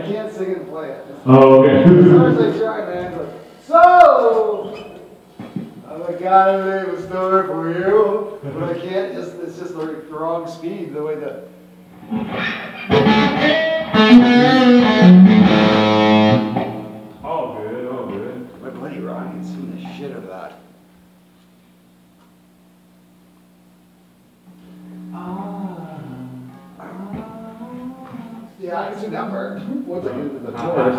can't sing and play it. Oh, okay. As hard as I try, man. But, so, I'm a guy who made a story for you, but I can't just, it's just the wrong speed, the way the... All good, all good. My buddy Ryan seen the shit of that. Yeah, I can sing that part. Once I get into the chorus.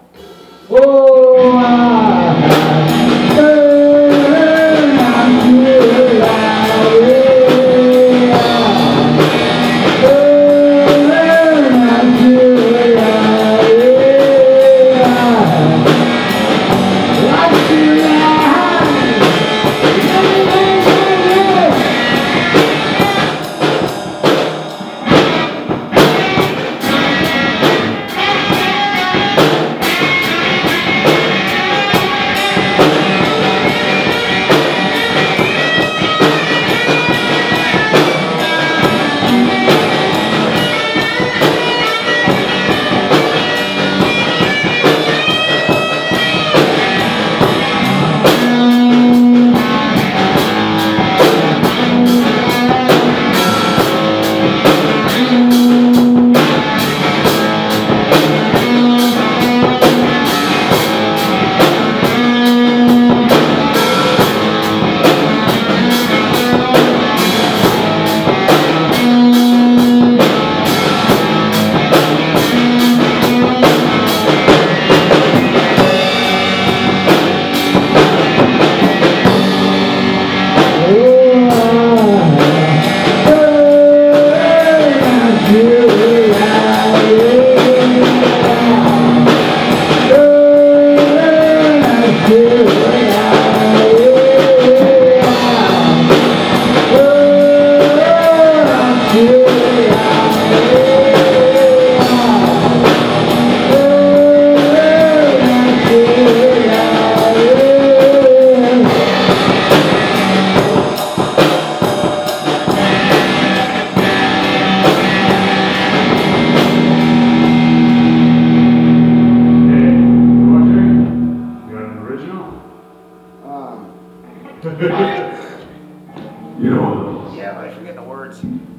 You know. Yeah, but I forget the words.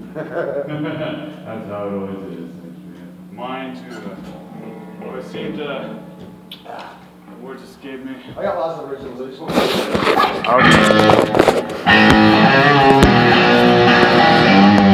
That's how it always is. Mine too. Always seem to. The words escape me. I got lots of originals. I just want to... Okay.